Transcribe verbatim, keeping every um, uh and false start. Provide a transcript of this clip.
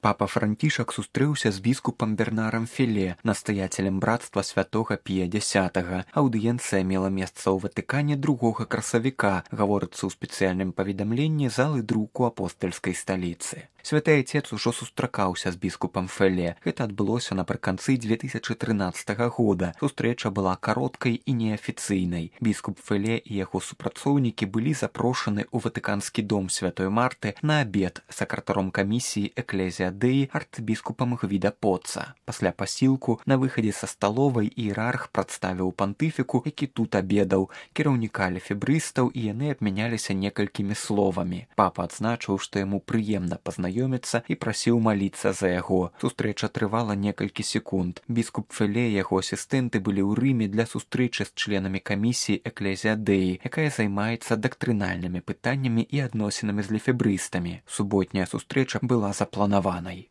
Папа Францішак сустрэўся з біскупам Бернарам Феле, настаятелем братства святога Пія Дзясятага. Аўдыенцыя мела месца ў Ватыкане другога красавіка, гаворыцца ў спецыяльным паведамленні залы друку апостальскай сталіцы. Святы Отец ужо сустракаўся з біскупам Феле. Гэта адбылося напрыканцы дзве тысячы трынаццатага года. Сустрэча была кароткай і неафіцыйнай. Біскуп Феле і яго супрацоўнікі былі запрошаны ў Ватыканскі дом святой Марты на абед сакратаром камісіі эклезіадыі арцыбіскупам Гвіда Поца. Пасля пасілку на выхадзе са сталовай іерарх прадставіў пантыфіку, які тут абедаў, кіраўніка лефебрыстаў, і яны абмяняліся некалькімі словамі. Папа адзначыў, што яму прыемна пазнаёміцца і прасіў маліцца за яго. Сустрэча трывала некалькі секунд. Біскуп Феле і яго асістэнты былі ў Рыме для сустрэчы з членамі камісіі эклезіадыі, якая займаецца дактрынальнымі пытаннямі і адносінамі з лефебрыстамі. Суботняя сустрэча была запланаванай.